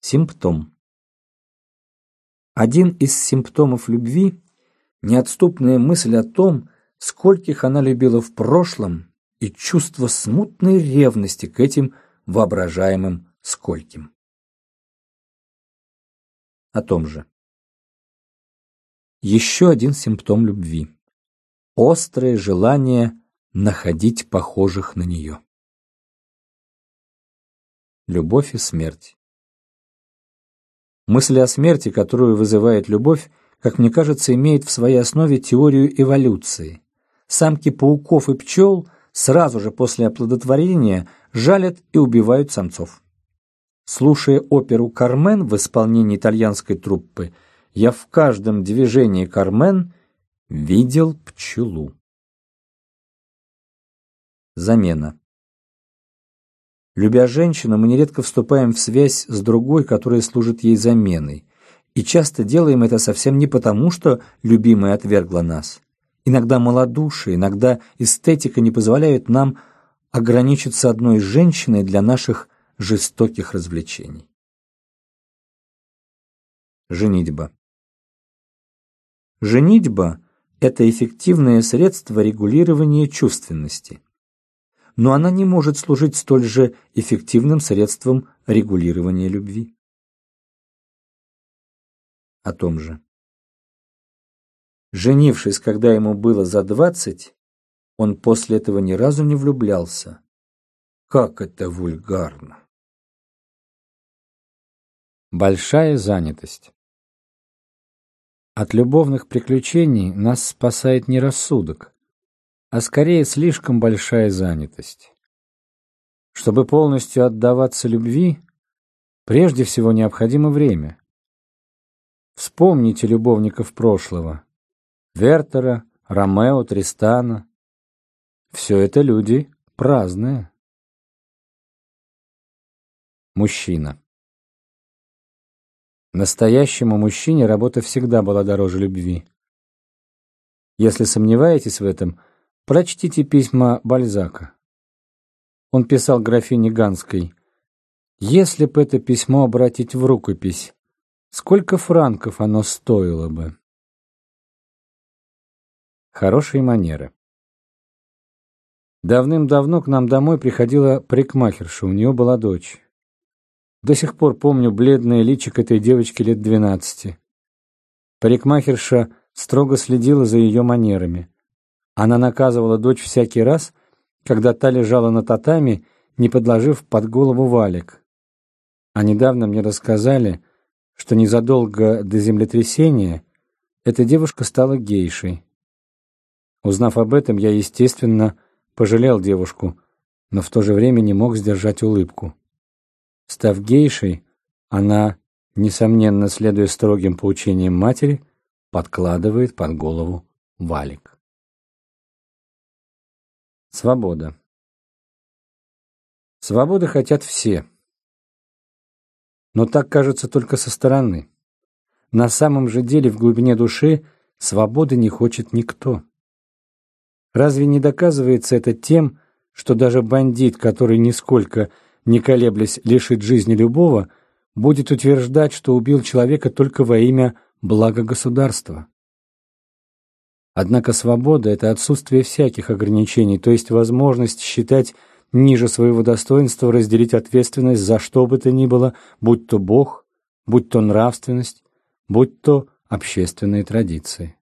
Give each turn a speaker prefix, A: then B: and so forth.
A: Симптом. Один из симптомов любви – неотступная мысль о том, скольких она любила в прошлом, и чувство смутной ревности к этим воображаемым скольким. О том же. Еще один симптом любви – острое желание находить похожих на нее. Любовь и смерть. Мысль о смерти, которую вызывает любовь, как мне кажется, имеет в своей основе теорию эволюции. Самки пауков и пчел сразу же после оплодотворения жалят и убивают самцов. Слушая оперу «Кармен» в исполнении итальянской труппы, я в каждом движении «Кармен» видел пчелу. Замена. Любя женщину, мы нередко вступаем в связь с другой, которая служит ей заменой. И часто делаем это совсем не потому, что любимая отвергла нас. Иногда малодушие, иногда эстетика не позволяют нам ограничиться одной женщиной для наших жестоких развлечений. Женитьба. Женитьба – это эффективное средство регулирования чувственности. Но она не может служить столь же эффективным средством регулирования любви. О том же. Женившись, когда ему было за 20, он после этого ни разу не влюблялся. Как это вульгарно! Большая занятость. От любовных приключений нас спасает не рассудок, а скорее слишком большая занятость. Чтобы полностью отдаваться любви, прежде всего необходимо время. Вспомните любовников прошлого: Вертера, Ромео, Тристана. Все это люди праздные. Мужчина. Настоящему мужчине работа всегда была дороже любви. Если сомневаетесь в этом, прочтите письма Бальзака. Он писал графине Ганской: «Если бы это письмо обратить в рукопись, сколько франков оно стоило бы?» Хорошие манеры. Давным-давно к нам домой приходила парикмахерша, у нее была дочь. До сих пор помню бледное личико этой девочки лет 12. Парикмахерша строго следила за ее манерами. Она наказывала дочь всякий раз, когда та лежала на татами, не подложив под голову валик. А недавно мне рассказали, что незадолго до землетрясения эта девушка стала гейшей. Узнав об этом, я, естественно, пожалел девушку, но в то же время не мог сдержать улыбку. Став гейшей, она, несомненно, следуя строгим поучениям матери, подкладывает под голову валик. Свобода. Свободы хотят все. Но так кажется только со стороны. На самом же деле, в глубине души, свободы не хочет никто. Разве не доказывается это тем, что даже бандит, который нисколько не колеблясь лишит жизни любого, будет утверждать, что убил человека только во имя блага государства? Однако свобода – это отсутствие всяких ограничений, то есть возможность считать ниже своего достоинства разделить ответственность за что бы то ни было, будь то Бог, будь то нравственность, будь то общественные традиции.